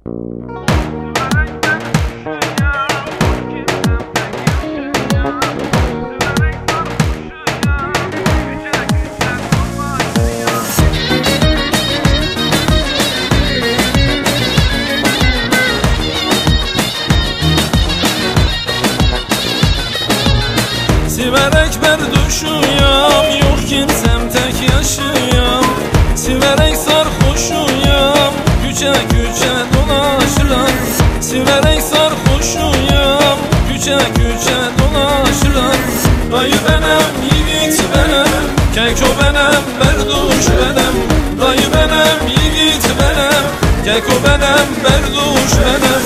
Siverek berduşuyam, yok kimsem tek yaşıyam. Siverek sarhoşuyam, küçe küçe dolaşıram. Siverek sarhoşuyam, küçe küçe dolaşıram. Dayı benem, yiğit benem, keko benem, berduş benem. Dayı benem, yiğit benem, keko benem, berduş benem.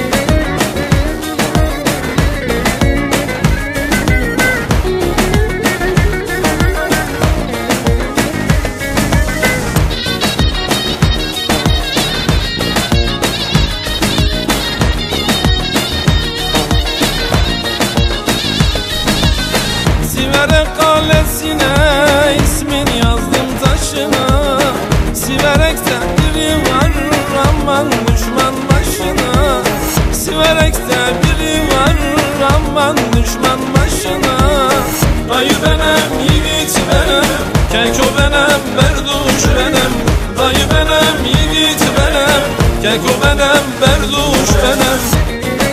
Siverek kalesine ismin yazdım taşına. Siverek'te biri var aman düşman başına. Siverek'te biri var aman düşman başına. Dayı benem, yiğit benem, keko benem, berduş benem. Dayı benem, yiğit benem, keko benem, berduş benem.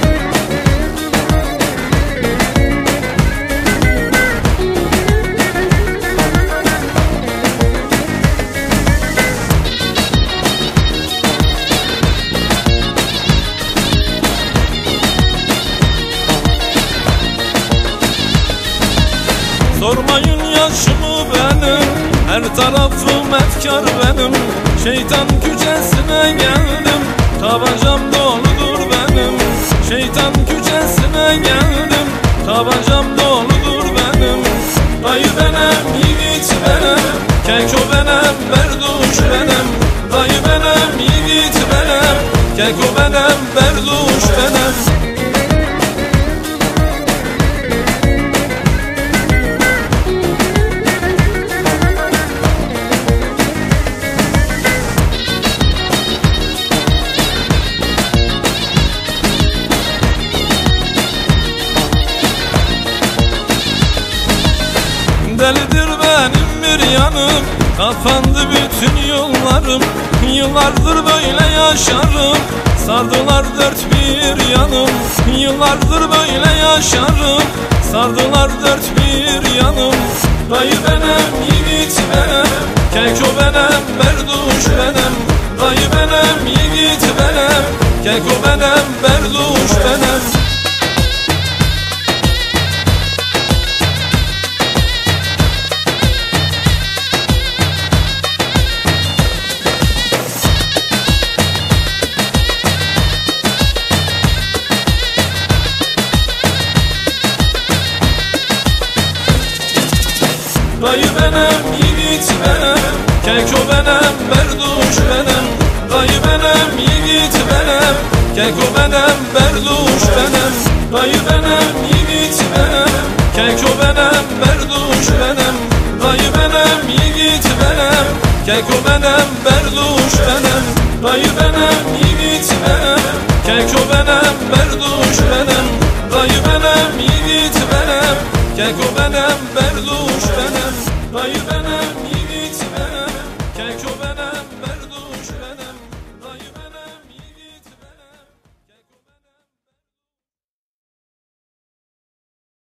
Sormayın yaşımı benim, her tarafım efkar benim. Şeytan küçesine geldim, tabancam doludur benim. Şeytan küçesine geldim, tabancam doludur benim. Dayı benem, yiğit benem, keko benem, berduş benem. Dayı benem, yiğit benem, keko benem, berduş benem. Delidir benim bir yanım, kapandı bütün yollarım. Yıllardır böyle yaşarım, sardılar dört bir yanım. Yıllardır böyle yaşarım, sardılar dört bir yanım. Dayı benem, yiğit benem, keko benem, berduş benem. Dayı benem, yiğit benem, keko benem, berduş benem. Dayı benem, yiğit benem, keko benem, berduş benem. Dayı benem, yiğit benem, keko benem, berduş benem. Dayı benem, yiğit benem, keko benem, berduş benem. Dayı benem, yiğit benem, keko benem, berduş benem. Dayı benem, yiğit benem, keko benem, berduş benem. Dayı benem, yiğit benem, keko benem, berduş benem.